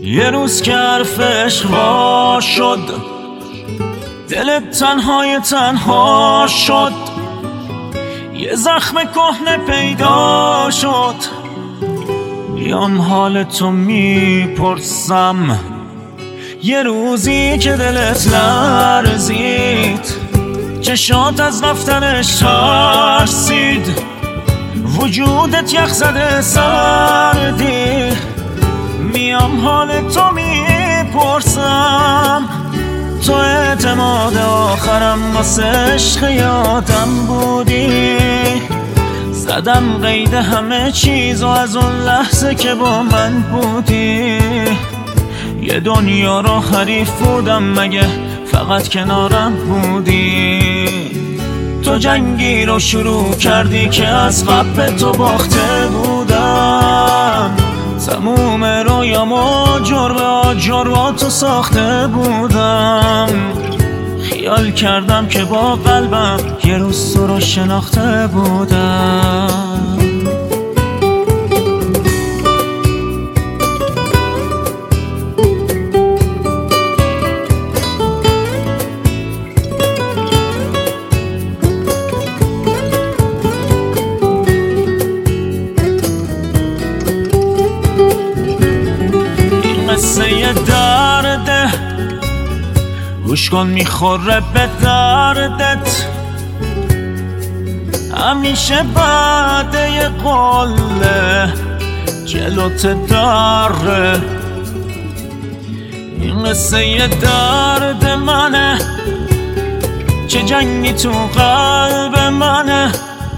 یه روز که حرف عشق وا شد، دلت تنها شد، یه زخم کهنه پیدا شد. بیام حال تو میپرسم، یه روزی که دلت لرزید، چشات از رفتنش ترسید، وجودت یخ زده سردی. میام حال تو میپرسم، تو اعتماد آخرم واسه عشق یادم بودی. زدم قید همه چیز و از اون لحظه که با من بودی، یه دنیا رو حریف بودم مگه فقط کنارم بودی. تو جنگی رو شروع کردی که از قبل تو باخته بودم، تموم رویامو جربا تو ساخته بودم. خیال کردم که با قلبم یه روز تو رو شناخته بودم. قصه درده، گوش کن میخوره به دردت. همیشه بعد یه قله جلوت داره. این قصه درد منه، چه جنگی تو قلب منه.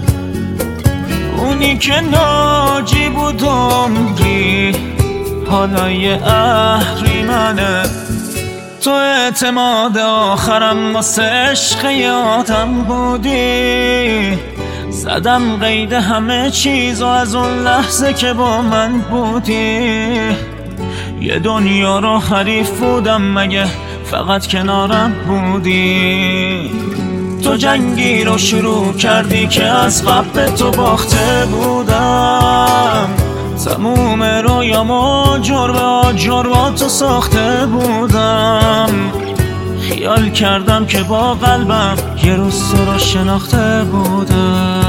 اونی که ناجی بود عمری، حالا یه اهریمنه. تو اعتماد آخرم واسه عشق یادم بودی. زدم قید همه چیز و از اون لحظه که با من بودی، یه دنیا رو حریف بودم مگه فقط کنارم بودی. تو جنگی رو شروع کردی که از قبل تو باخته بودم، تموم رویامو جربا تو ساخته بودم. خیال کردم که با قلبم یه روز تو رو شناخته بودم.